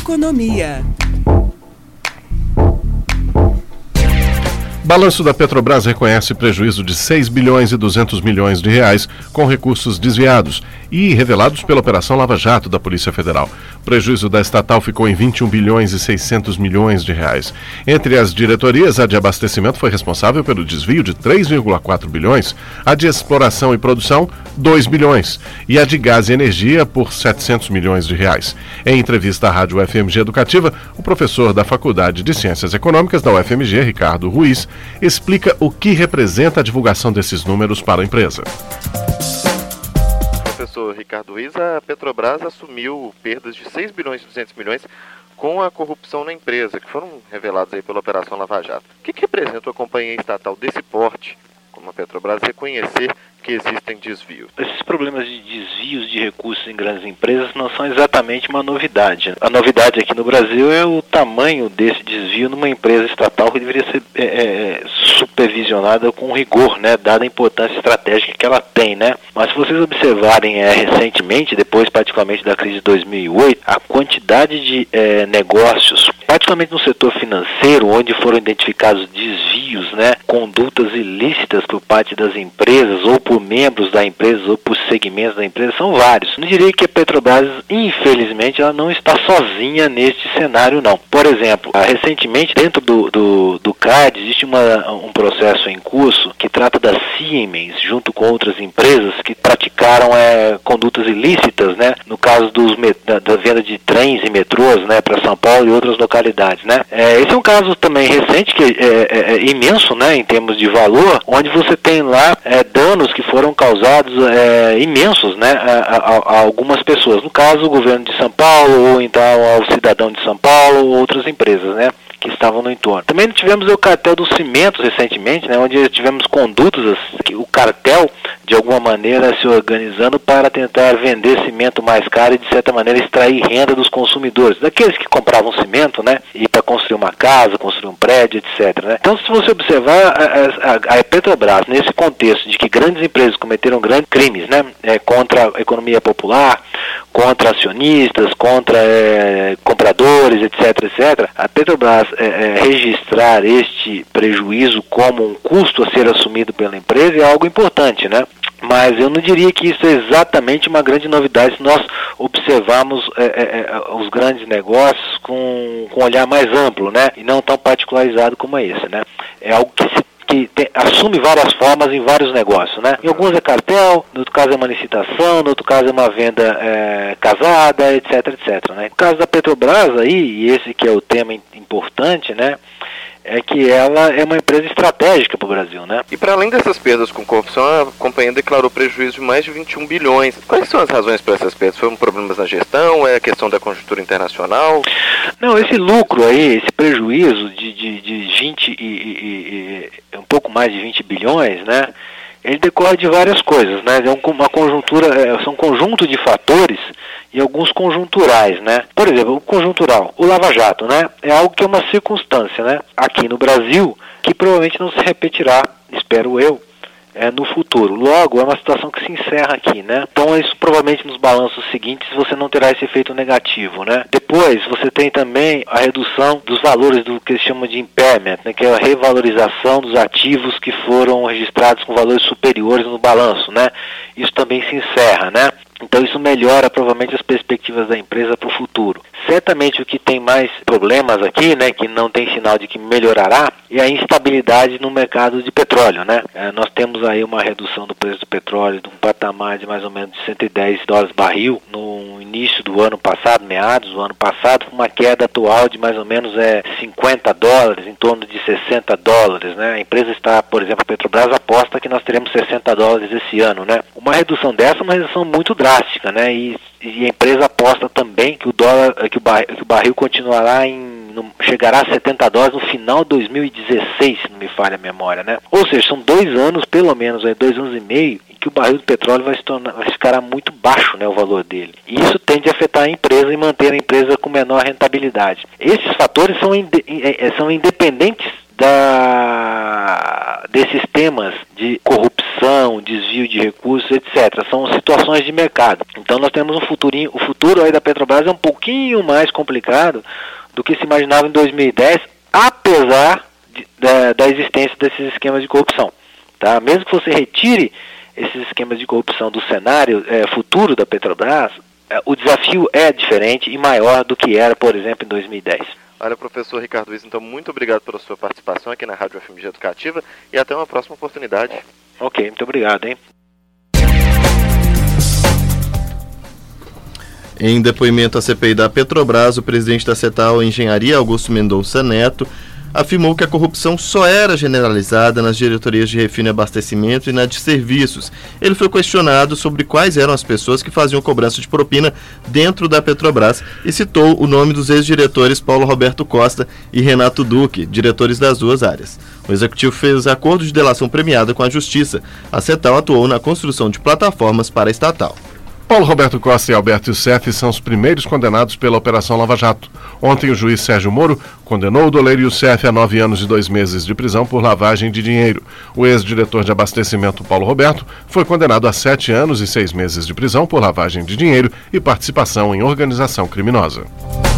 Economia. Balanço da Petrobras reconhece prejuízo de 6 bilhões e 200 milhões de reais com recursos desviados e revelados pela Operação Lava Jato da Polícia Federal. O prejuízo da estatal ficou em 21 bilhões e 600 milhões de reais. Entre as diretorias, a de abastecimento foi responsável pelo desvio de 3,4 bilhões, a de exploração e produção, 2 bilhões, e a de gás e energia por 700 milhões de reais. Em entrevista à Rádio UFMG Educativa, o professor da Faculdade de Ciências Econômicas da UFMG, Ricardo Ruiz, explica o que representa a divulgação desses números para a empresa. Professor Ricardo Ruiz, a Petrobras assumiu perdas de 6 bilhões e 200 milhões com a corrupção na empresa, que foram revelados aí pela Operação Lava Jato. O que representa uma companhia estatal desse porte, como a Petrobras, reconhecer que existem desvios? Esses problemas de desvios de recursos em grandes empresas não são exatamente uma novidade. A novidade aqui no Brasil é o tamanho desse desvio numa empresa estatal que deveria ser supervisionada com rigor, né, dada a importância estratégica que ela tem, né? Mas se vocês observarem recentemente, depois particularmente da crise de 2008, a quantidade de negócios, particularmente no setor financeiro, onde foram identificados desvios, né, condutas ilícitas por parte das empresas ou por membros da empresa ou por segmentos da empresa, são vários. Não diria que a Petrobras, infelizmente, ela não está sozinha neste cenário, não. Por exemplo, recentemente, dentro do CAD, existe um processo em curso que trata da Siemens, junto com outras empresas que praticaram condutas ilícitas, né, no caso da venda de trens e metrôs, né, para São Paulo e outras localidades, né. Esse é um caso também recente, que é imenso, né, em termos de valor, onde você tem lá danos que foram causados imensos, né, a algumas pessoas. No caso, o governo de São Paulo, ou então ao cidadão de São Paulo, ou outras empresas, né, que estavam no entorno. Também tivemos o cartel dos cimentos recentemente, né, onde tivemos condutas, o cartel, de alguma maneira, se organizando para tentar vender cimento mais caro e, de certa maneira, extrair renda dos consumidores, daqueles que compravam cimento, né, e para construir uma casa, construir um prédio, etc. Né? Então, se você observar, a Petrobras, nesse contexto de que grandes empresas cometeram grandes crimes, né, contra a economia popular, contra acionistas, contra compradores, etc., a Petrobras registrar este prejuízo como um custo a ser assumido pela empresa é algo importante, né? Mas eu não diria que isso é exatamente uma grande novidade se nós observarmos os grandes negócios com um olhar mais amplo, né? E não tão particularizado como esse, né? É algo que assume várias formas em vários negócios, né? Em alguns é cartel, no outro caso é uma licitação, no outro caso é uma venda casada, etc., né? No caso da Petrobras aí, e esse que é o tema importante, né, é que ela é uma empresa estratégica para o Brasil, né? E para além dessas perdas com corrupção, a companhia declarou prejuízo de mais de 21 bilhões. Quais são as razões para essas perdas? Foram problemas na gestão? É a questão da conjuntura internacional? Não, esse lucro aí, esse prejuízo de 20 e um pouco mais de 20 bilhões, né? Ele decorre de várias coisas, né? É uma conjuntura, são um conjunto de fatores e alguns conjunturais, né? Por exemplo, o conjuntural, o Lava Jato, né? É algo que é uma circunstância, né? Aqui no Brasil, que provavelmente não se repetirá, espero eu, no futuro. Logo, é uma situação que se encerra aqui, né? Então, isso provavelmente nos balanços seguintes você não terá esse efeito negativo, né? Depois, você tem também a redução dos valores do que se chama de impairment, né? Que é a revalorização dos ativos que foram registrados com valores superiores no balanço, né? Isso também se encerra, né? Então isso melhora provavelmente as perspectivas da empresa para o futuro. Certamente o que tem mais problemas aqui, né, que não tem sinal de que melhorará, é a instabilidade no mercado de petróleo, né? Nós temos aí uma redução do preço do petróleo de um patamar de mais ou menos de $110 barril no início do ano passado, meados do ano passado, uma queda atual de mais ou menos $50, em torno de $60, né? A empresa está, por exemplo, a Petrobras aposta que nós teremos $60 esse ano, né? Uma redução dessa é uma redução muito drástica, né? E a empresa aposta também que que o barril continuará chegará a $70 no final de 2016, se não me falha a memória, né? Ou seja, são 2 anos, pelo menos, 2 anos e meio, em que o barril de petróleo vai ficar muito baixo, né, o valor dele. E isso tende a afetar a empresa e manter a empresa com menor rentabilidade. Esses fatores são independentes desses temas de corrupção, desvio de recursos, etc. São situações de mercado. Então nós temos o futuro aí da Petrobras é um pouquinho mais complicado do que se imaginava em 2010, apesar da existência desses esquemas de corrupção. Tá? Mesmo que você retire esses esquemas de corrupção do cenário futuro da Petrobras, o desafio é diferente e maior do que era, por exemplo, em 2010. Olha, professor Ricardo Wyss, então muito obrigado pela sua participação aqui na Rádio FMG Educativa e até uma próxima oportunidade. Ok, muito obrigado, hein? Em depoimento à CPI da Petrobras, o presidente da CETAL Engenharia, Augusto Mendonça Neto, afirmou que a corrupção só era generalizada nas diretorias de refino e abastecimento e na de serviços. Ele foi questionado sobre quais eram as pessoas que faziam cobrança de propina dentro da Petrobras e citou o nome dos ex-diretores Paulo Roberto Costa e Renato Duque, diretores das duas áreas. O executivo fez acordo de delação premiada com a Justiça. A CETAL atuou na construção de plataformas para a estatal. Paulo Roberto Costa e Alberto Youssef são os primeiros condenados pela Operação Lava Jato. Ontem, o juiz Sérgio Moro condenou o doleiro Youssef a 9 anos e 2 meses de prisão por lavagem de dinheiro. O ex-diretor de abastecimento, Paulo Roberto, foi condenado a 7 anos e 6 meses de prisão por lavagem de dinheiro e participação em organização criminosa.